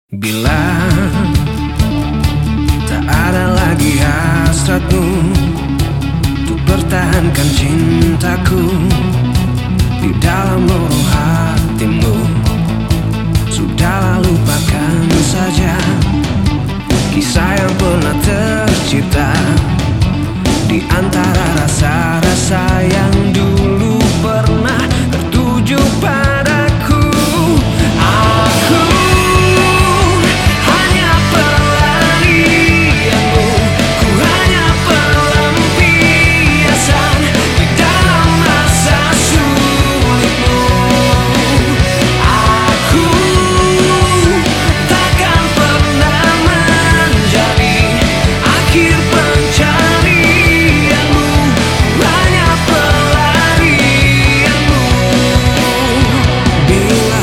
Bila tak ada lagi hasratmu untuk pertahankan cintaku di dalam lorong hatimu, sudahlah lupakan saja kisah yang pernah tercipta di antara rasa-rasa yang dulu pernah tertuju padaku. Aku hanya pelarianmu, ku hanya pelampiasan di dalam masa sulitmu. Aku takkan pernah menjadi akhir pencarianmu, ku hanya pelarianmu. Bila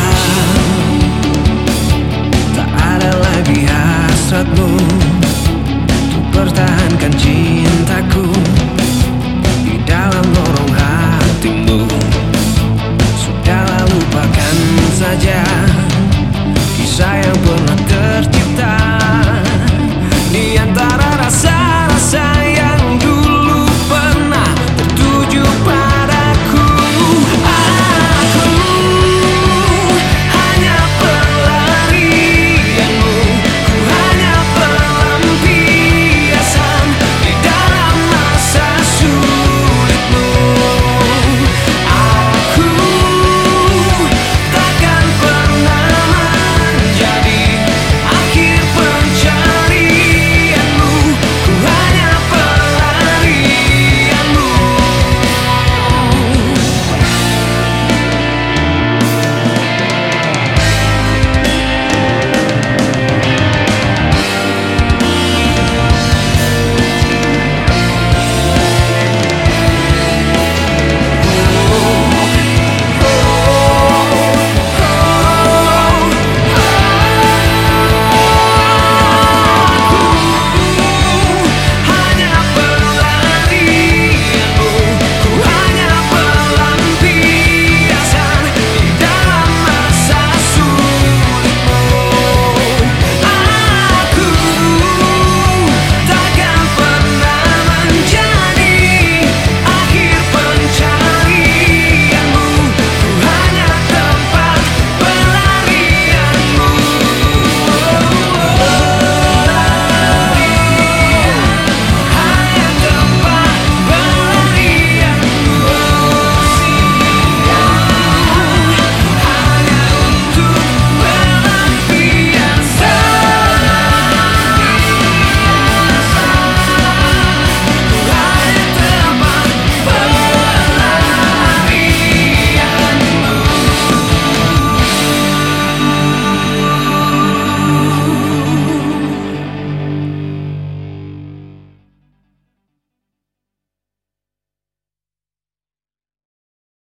tak ada lagi hasratmu untuk pertahankan cintaku di dalam lorong hatimu, sudahlah lupakan saja kisah yang pernah